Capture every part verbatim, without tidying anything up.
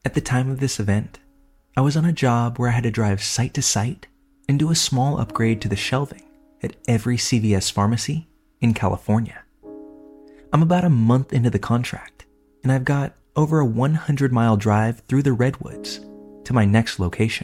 At the time of this event, I was on a job where I had to drive site to site and do a small upgrade to the shelving at every C V S pharmacy in California. I'm about a month into the contract, and I've got over a one hundred mile drive through the redwoods to my next location.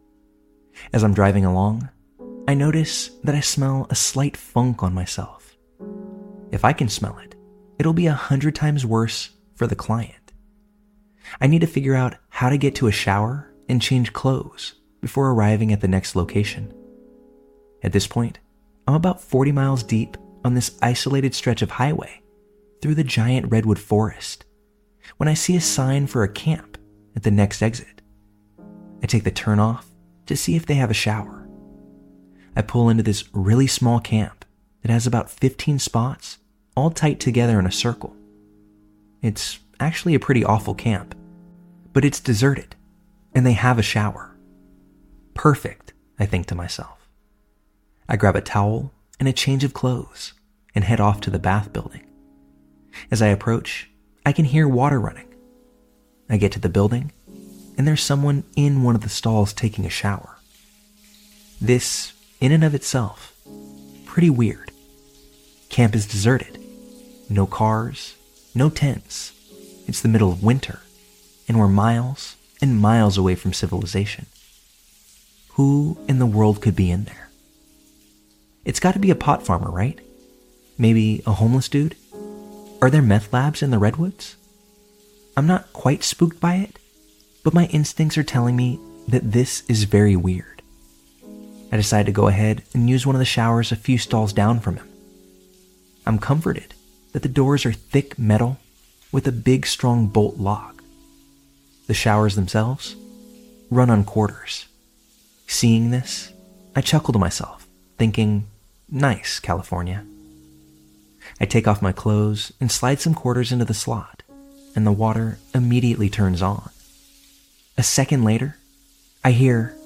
As I'm driving along, I notice that I smell a slight funk on myself. If I can smell it, it'll be a hundred times worse for the client. I need to figure out how to get to a shower and change clothes before arriving at the next location. At this point, I'm about forty miles deep on this isolated stretch of highway through the giant redwood forest when I see a sign for a camp at the next exit. I take the turn off to see if they have a shower. I pull into this really small camp that has about fifteen spots all tight together in a circle. It's actually a pretty awful camp, but it's deserted and they have a shower. Perfect, I think to myself. I grab a towel and a change of clothes and head off to the bath building. As I approach, I can hear water running. I get to the building and there's someone in one of the stalls taking a shower. This, in and of itself, pretty weird. Camp is deserted. No cars, no tents. It's the middle of winter, and we're miles and miles away from civilization. Who in the world could be in there? It's got to be a pot farmer, right? Maybe a homeless dude? Are there meth labs in the redwoods? I'm not quite spooked by it, but my instincts are telling me that this is very weird. I decide to go ahead and use one of the showers a few stalls down from him. I'm comforted that the doors are thick metal with a big strong bolt lock. The showers themselves run on quarters. Seeing this, I chuckle to myself, thinking, nice, California. I take off my clothes and slide some quarters into the slot, and the water immediately turns on. A second later, I hear,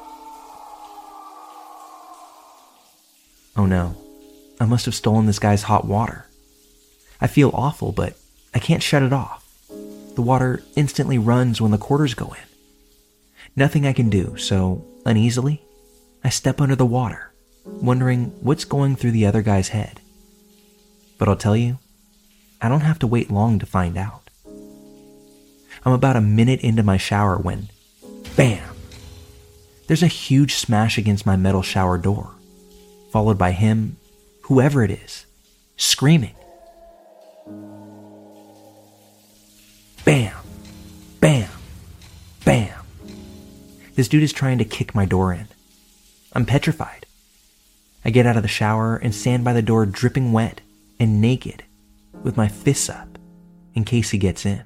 oh no, I must have stolen this guy's hot water. I feel awful, but I can't shut it off. The water instantly runs when the quarters go in. Nothing I can do, so uneasily, I step under the water, wondering what's going through the other guy's head. But I'll tell you, I don't have to wait long to find out. I'm about a minute into my shower when, bam! There's a huge smash against my metal shower door, followed by him, whoever it is, screaming. Bam! Bam! Bam! This dude is trying to kick my door in. I'm petrified. I get out of the shower and stand by the door dripping wet and naked with my fists up in case he gets in.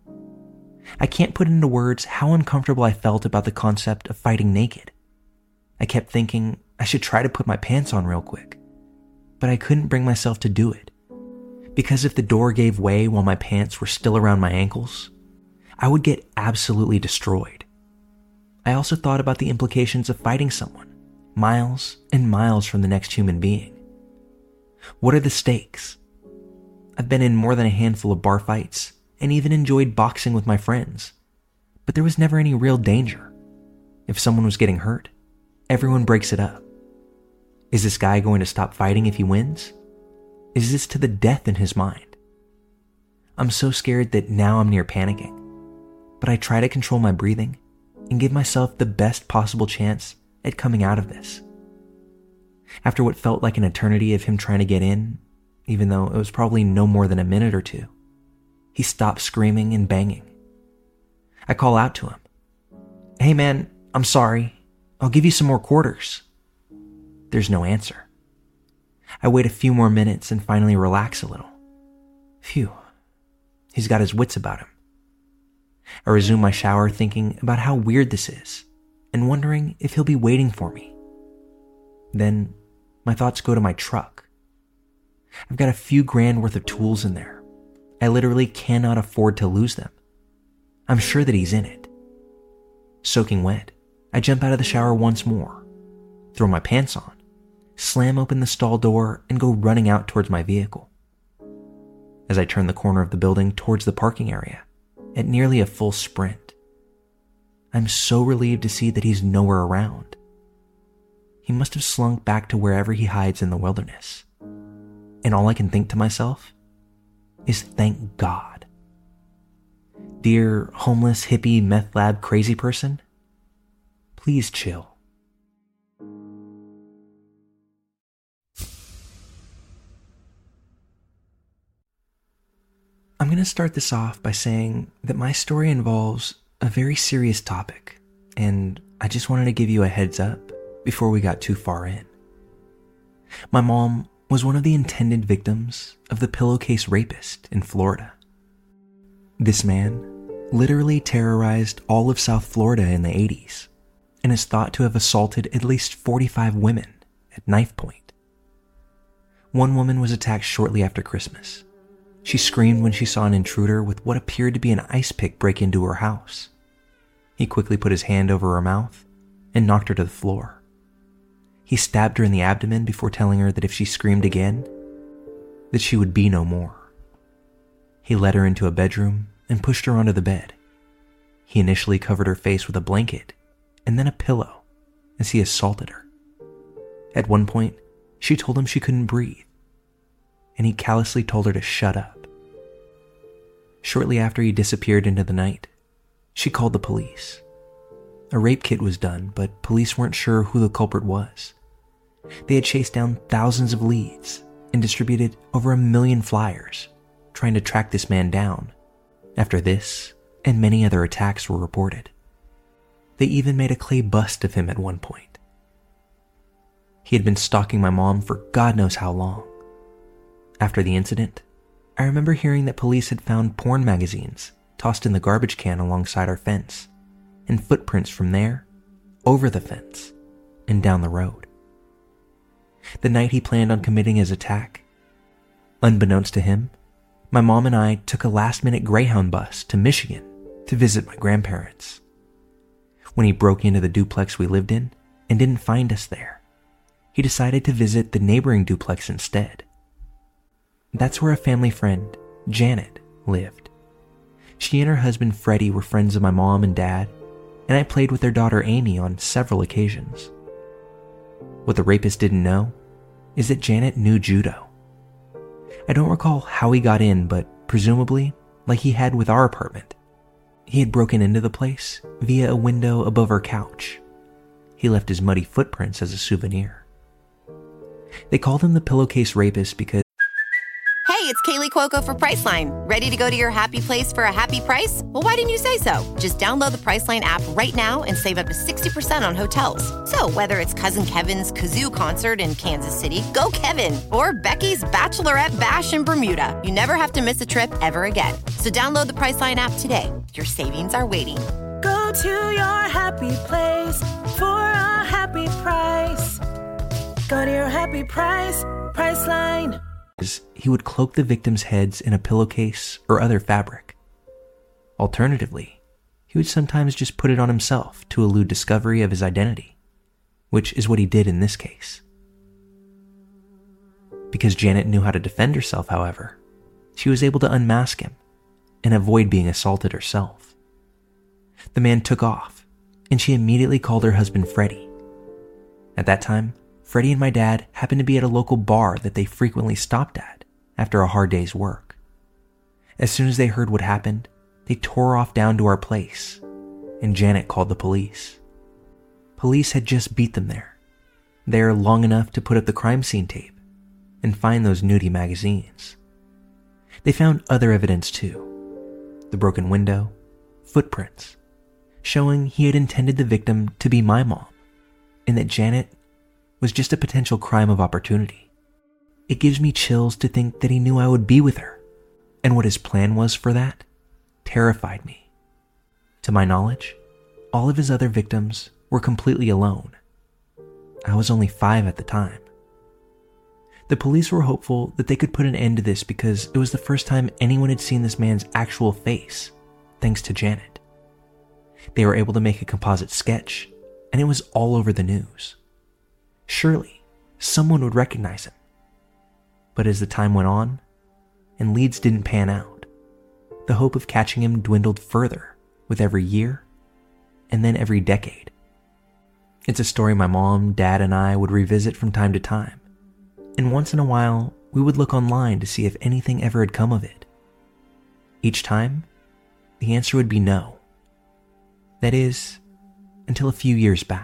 I can't put into words how uncomfortable I felt about the concept of fighting naked. I kept thinking I should try to put my pants on real quick, but I couldn't bring myself to do it, because if the door gave way while my pants were still around my ankles, I would get absolutely destroyed. I also thought about the implications of fighting someone miles and miles from the next human being. What are the stakes? I've been in more than a handful of bar fights and even enjoyed boxing with my friends, but there was never any real danger. If someone was getting hurt, everyone breaks it up. Is this guy going to stop fighting if he wins? Is this to the death in his mind? I'm so scared that now I'm near panicking, but I try to control my breathing and give myself the best possible chance at coming out of this. After what felt like an eternity of him trying to get in, even though it was probably no more than a minute or two, he stopped screaming and banging. I call out to him, "Hey man, I'm sorry. I'll give you some more quarters." There's no answer. I wait a few more minutes and finally relax a little. Phew, he's got his wits about him. I resume my shower thinking about how weird this is and wondering if he'll be waiting for me. Then my thoughts go to my truck. I've got a few grand worth of tools in there. I literally cannot afford to lose them. I'm sure that he's in it. Soaking wet, I jump out of the shower once more, throw my pants on, slam open the stall door, and go running out towards my vehicle. As I turn the corner of the building towards the parking area, at nearly a full sprint, I'm so relieved to see that he's nowhere around. He must have slunk back to wherever he hides in the wilderness. And all I can think to myself is thank God. Dear homeless, hippie, meth lab crazy person, please chill. I'm going to start this off by saying that my story involves a very serious topic, and I just wanted to give you a heads up before we got too far in. My mom was one of the intended victims of the pillowcase rapist in Florida. This man literally terrorized all of South Florida in the eighties and is thought to have assaulted at least forty-five women at knife point. One woman was attacked shortly after Christmas. She screamed when she saw an intruder with what appeared to be an ice pick break into her house. He quickly put his hand over her mouth and knocked her to the floor. He stabbed her in the abdomen before telling her that if she screamed again, that she would be no more. He led her into a bedroom and pushed her onto the bed. He initially covered her face with a blanket and then a pillow as he assaulted her. At one point, she told him she couldn't breathe, and he callously told her to shut up. Shortly after he disappeared into the night, she called the police. A rape kit was done, but police weren't sure who the culprit was. They had chased down thousands of leads and distributed over a million flyers, trying to track this man down. After this, and many other attacks were reported. They even made a clay bust of him at one point. He had been stalking my mom for God knows how long. After the incident, I remember hearing that police had found porn magazines tossed in the garbage can alongside our fence, and footprints from there, over the fence, and down the road. The night he planned on committing his attack, unbeknownst to him, my mom and I took a last-minute Greyhound bus to Michigan to visit my grandparents. When he broke into the duplex we lived in and didn't find us there, he decided to visit the neighboring duplex instead. That's where a family friend, Janet, lived. She and her husband Freddie were friends of my mom and dad, and I played with their daughter Amy on several occasions. What the rapist didn't know is that Janet knew judo. I don't recall how he got in, but presumably, like he had with our apartment, he had broken into the place via a window above our couch. He left his muddy footprints as a souvenir. They called him the pillowcase rapist because... Hey, it's Kaylee Cuoco for Priceline. Ready to go to your happy place for a happy price? Well, why didn't you say so? Just download the Priceline app right now and save up to sixty percent on hotels. So whether it's Cousin Kevin's Kazoo Concert in Kansas City, go Kevin, or Becky's Bachelorette Bash in Bermuda, you never have to miss a trip ever again. So download the Priceline app today. Your savings are waiting. Go to your happy place for a happy price. Go to your happy price, Priceline. He would cloak the victims' heads in a pillowcase or other fabric. Alternatively, he would sometimes just put it on himself to elude discovery of his identity, which is what he did in this case. Because Janet knew how to defend herself, however, she was able to unmask him and avoid being assaulted herself. The man took off, and she immediately called her husband Freddie. At that time, Freddie and my dad happened to be at a local bar that they frequently stopped at after a hard day's work. As soon as they heard what happened, they tore off down to our place, and Janet called the police. Police had just beat them there, there long enough to put up the crime scene tape and find those nudie magazines. They found other evidence too, the broken window, footprints, showing he had intended the victim to be my mom, and that Janet was just a potential crime of opportunity. It gives me chills to think that he knew I would be with her, and what his plan was for that terrified me. To my knowledge, all of his other victims were completely alone. I was only five at the time. The police were hopeful that they could put an end to this because it was the first time anyone had seen this man's actual face, thanks to Janet. They were able to make a composite sketch, and it was all over the news. Surely, someone would recognize him. But as the time went on, and leads didn't pan out, the hope of catching him dwindled further with every year and then every decade. It's a story my mom, dad, and I would revisit from time to time, and once in a while, we would look online to see if anything ever had come of it. Each time, the answer would be no. That is, until a few years back.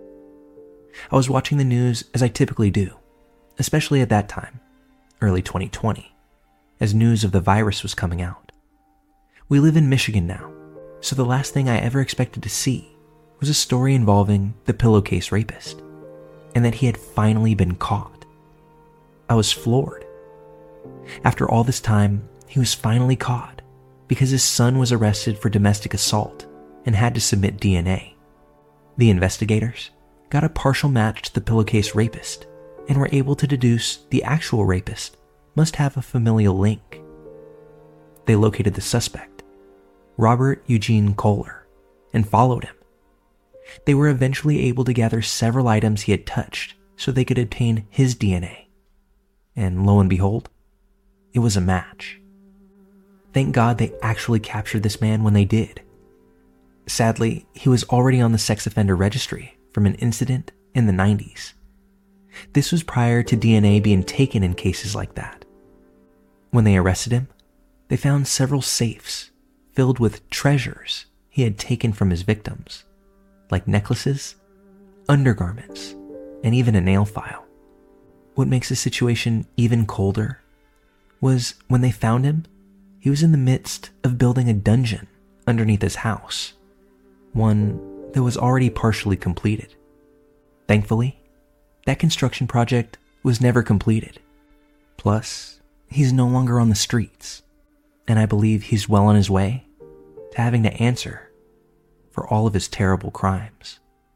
I was watching the news as I typically do, especially at that time, early twenty twenty, as news of the virus was coming out. We live in Michigan now, so the last thing I ever expected to see was a story involving the pillowcase rapist, and that he had finally been caught. I was floored. After all this time, he was finally caught because his son was arrested for domestic assault and had to submit D N A. The investigators got a partial match to the pillowcase rapist and were able to deduce the actual rapist must have a familial link. They located the suspect, Robert Eugene Kohler, and followed him. They were eventually able to gather several items he had touched so they could obtain his D N A. And lo and behold, it was a match. Thank God they actually captured this man when they did. Sadly, he was already on the sex offender registry from an incident in the nineties. This was prior to D N A being taken in cases like that. When they arrested him, they found several safes filled with treasures he had taken from his victims, like necklaces, undergarments, and even a nail file. What makes the situation even colder was when they found him, he was in the midst of building a dungeon underneath his house, one that was already partially completed. Thankfully, that construction project was never completed. Plus, he's no longer on the streets, and I believe he's well on his way to having to answer for all of his terrible crimes.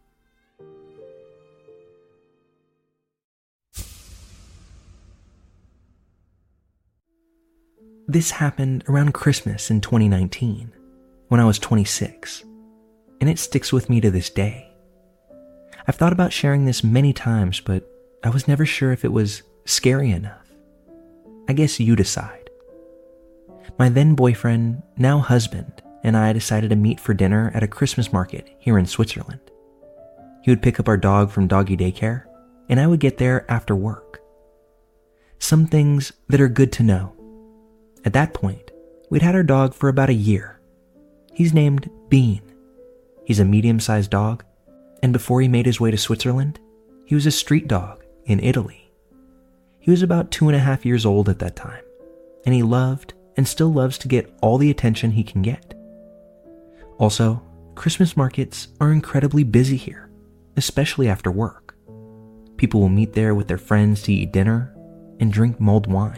This happened around Christmas in twenty nineteen, when I was twenty-six, and it sticks with me to this day. I've thought about sharing this many times, but I was never sure if it was scary enough. I guess you decide. My then boyfriend, now husband, and I decided to meet for dinner at a Christmas market here in Switzerland. He would pick up our dog from doggy daycare, and I would get there after work. Some things that are good to know. At that point, we'd had our dog for about a year. He's named Bean. He's a medium-sized dog, and before he made his way to Switzerland, he was a street dog in Italy. He was about two and a half years old at that time, and he loved and still loves to get all the attention he can get. Also, Christmas markets are incredibly busy here, especially after work. People will meet there with their friends to eat dinner and drink mulled wine.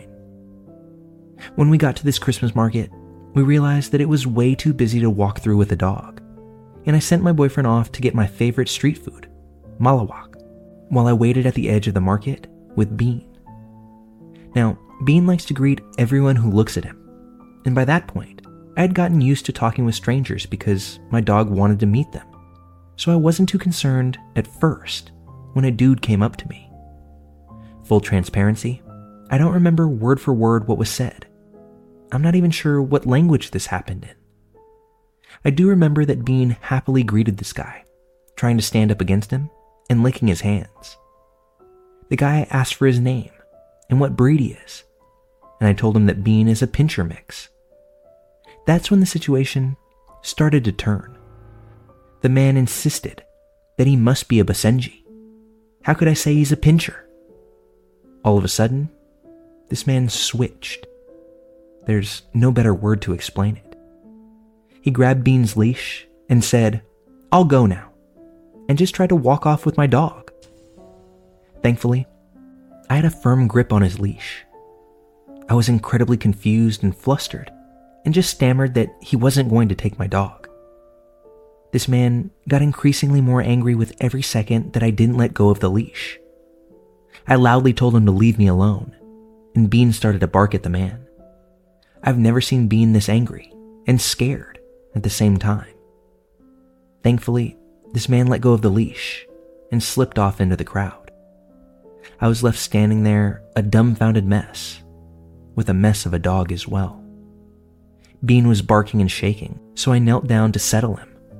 When we got to this Christmas market, we realized that it was way too busy to walk through with a dog, and I sent my boyfriend off to get my favorite street food, malawak, while I waited at the edge of the market with Bean. Now, Bean likes to greet everyone who looks at him, and by that point, I had gotten used to talking with strangers because my dog wanted to meet them, so I wasn't too concerned at first when a dude came up to me. Full transparency, I don't remember word for word what was said. I'm not even sure what language this happened in. I do remember that Bean happily greeted this guy, trying to stand up against him and licking his hands. The guy asked for his name and what breed he is, and I told him that Bean is a Pinscher mix. That's when the situation started to turn. The man insisted that he must be a Basenji. How could I say he's a Pinscher? All of a sudden, this man switched. There's no better word to explain it. He grabbed Bean's leash and said, "I'll go now," and just tried to walk off with my dog. Thankfully, I had a firm grip on his leash. I was incredibly confused and flustered and just stammered that he wasn't going to take my dog. This man got increasingly more angry with every second that I didn't let go of the leash. I loudly told him to leave me alone, and Bean started to bark at the man. I've never seen Bean this angry and scared at the same time. Thankfully, this man let go of the leash and slipped off into the crowd. I was left standing there, a dumbfounded mess, with a mess of a dog as well. Bean was barking and shaking, so I knelt down to settle him,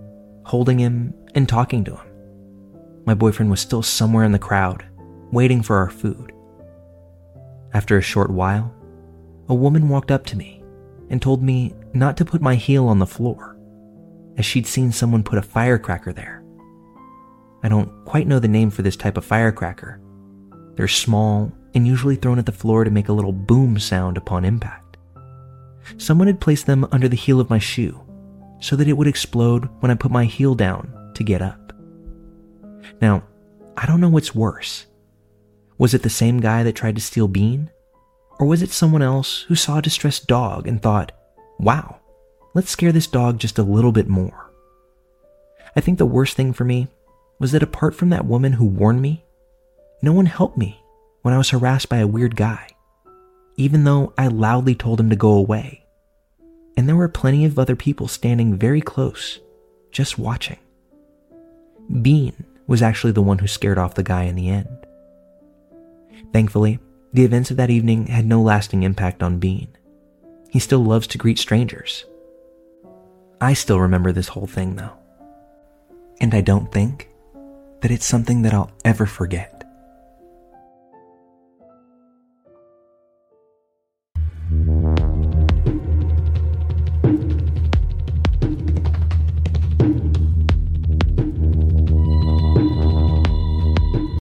holding him and talking to him. My boyfriend was still somewhere in the crowd, waiting for our food. After a short while, a woman walked up to me and told me not to put my heel on the floor, as she'd seen someone put a firecracker there. I don't quite know the name for this type of firecracker. They're small and usually thrown at the floor to make a little boom sound upon impact. Someone had placed them under the heel of my shoe so that it would explode when I put my heel down to get up. Now, I don't know what's worse. Was it the same guy that tried to steal Bean? Or was it someone else who saw a distressed dog and thought, wow, let's scare this dog just a little bit more? I think the worst thing for me was that apart from that woman who warned me, no one helped me when I was harassed by a weird guy, even though I loudly told him to go away. And there were plenty of other people standing very close, just watching. Bean was actually the one who scared off the guy in the end. Thankfully, the events of that evening had no lasting impact on Bean. He still loves to greet strangers. I still remember this whole thing though. And I don't think that it's something that I'll ever forget.